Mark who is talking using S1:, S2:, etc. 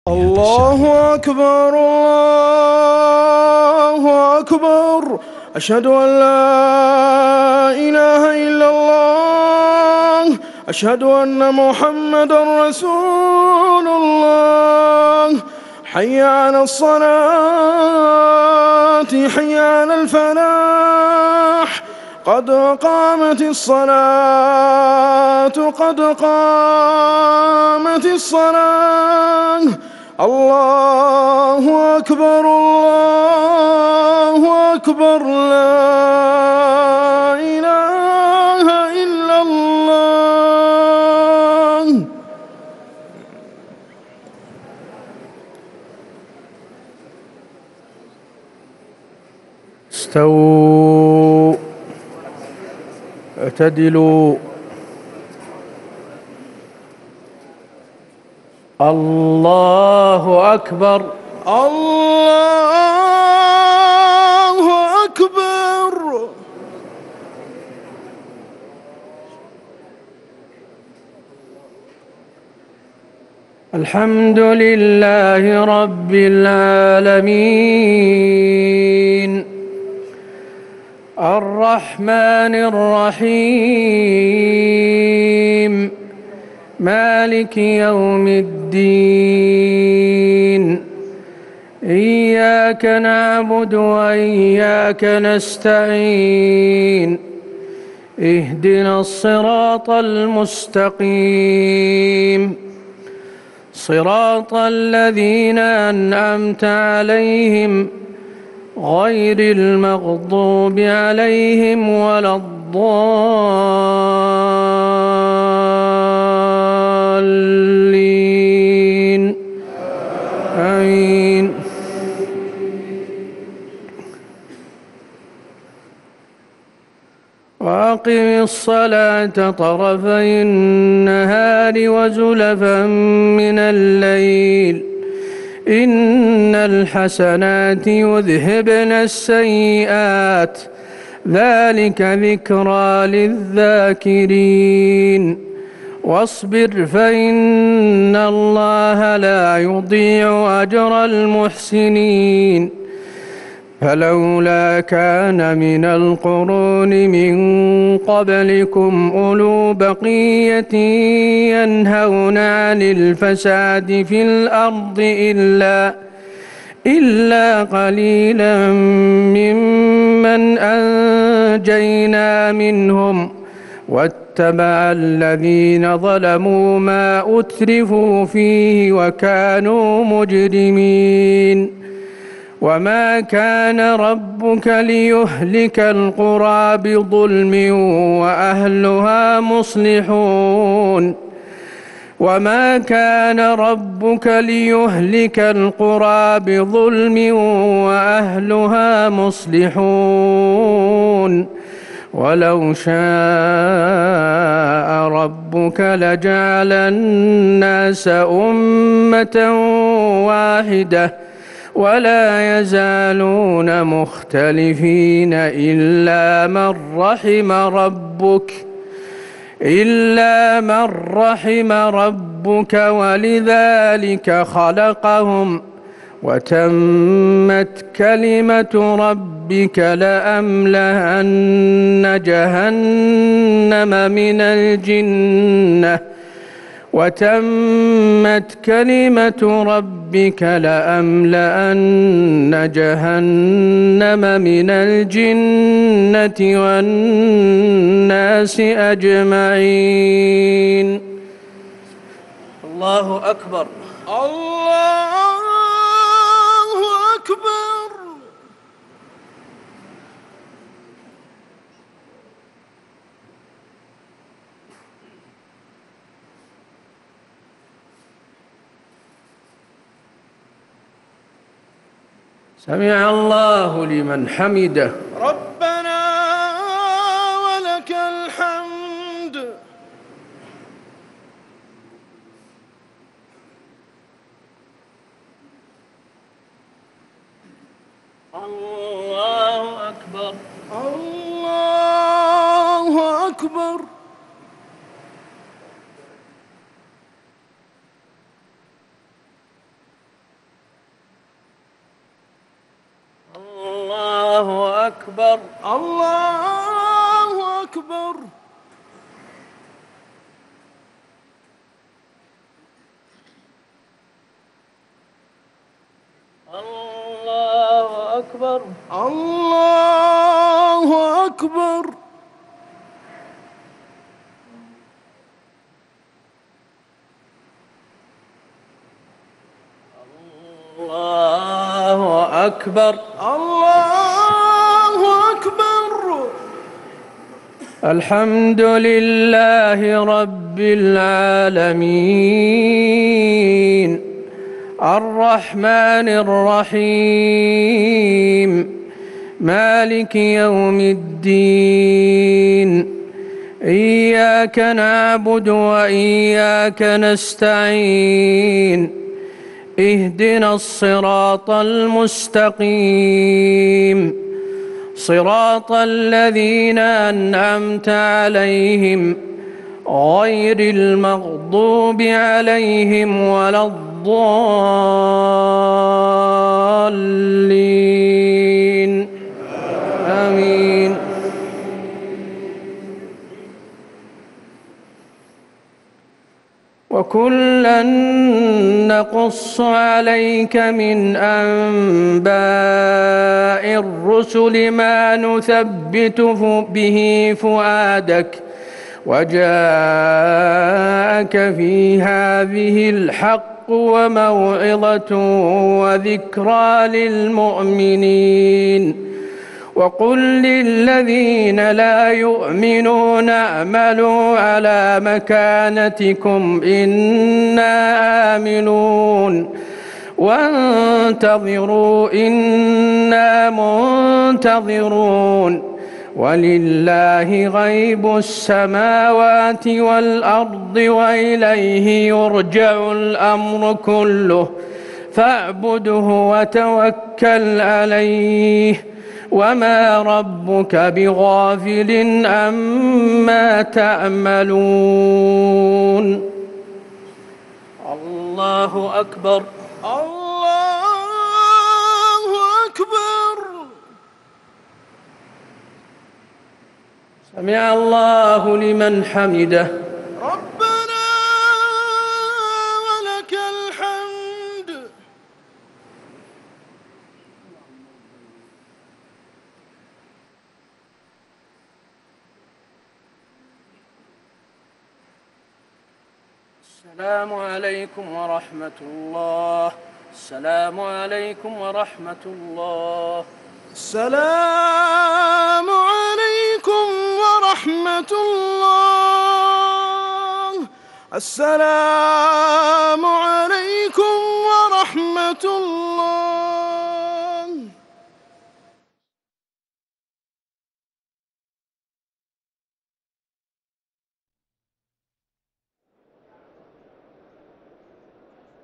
S1: الله أكبر الله أكبر. أشهد أن لا إله إلا الله. أشهد أن محمدًا رسول الله. حي على الصلاة حي على الفلاح. قد قامت الصلاة قد قامت الصلاة. الله أكبر الله أكبر. لا إله إلا الله. استووا اعتدلوا. الله أكبر الله أكبر. الحمد لله رب العالمين الرحمن الرحيم مالك يوم الدين. إياك نعبد وإياك نستعين. اهدنا الصراط المستقيم صراط الذين أنعمت عليهم غير المغضوب عليهم ولا الضالين. آمين. وأقم الصلاة طرفي النهار وزلفا من الليل إن الحسنات يذهبن السيئات ذلك ذكرى للذاكرين. واصبر فإن الله لا يضيع أجر المحسنين. فلولا كان من القرون من قبلكم أولو بقية ينهون عن الفساد في الأرض إلا قليلا ممن أنجينا منهم واتبع الذين ظلموا ما أترفوا فيه وكانوا مجرمين. وما كان ربك ليهلك القرى بظلم وأهلها مصلحون. وما كان ربك ليهلك القرى بظلم وأهلها مصلحون. ولو شاء ربك لجعل الناس أمة واحدة ولا يزالون مختلفين إلا من رحم ربك ولذلك خلقهم. وتمت كلمة ربك لأملأن جهنم من الجنة والناس أجمعين. الله أكبر الله أكبر. سمع الله لمن حمده. ربنا ولك الحمد. الله أكبر الله أكبر. أكبر الله أكبر. الله أكبر الله أكبر. الله أكبر الله أكبر. الحمد لله رب العالمين الرحمن الرحيم مالك يوم الدين إياك نعبد وإياك نستعين اهدنا الصراط المستقيم صراط الذين أنعمت عليهم غير المغضوب عليهم ولا الضالين آمين. وكلا نقص عليك من أنباء الرسل ما نثبت به فؤادك وجاءك في هذه الحق وموعظة وذكرى للمؤمنين. وقل للذين لا يؤمنون اعملوا على مكانتكم إنا آمنون وانتظروا إنا منتظرون ولله غيب السماوات والأرض وإليه يرجع الأمر كله فاعبده وتوكل عليه وما ربك بغافل عما تعملون. الله أكبر الله أكبر. سمع الله لمن حمده. ربنا ولك الحمد. السلام عليكم ورحمة الله. السلام عليكم ورحمة الله. السلام عليكم ورحمة الله. السلام عليكم ورحمة الله.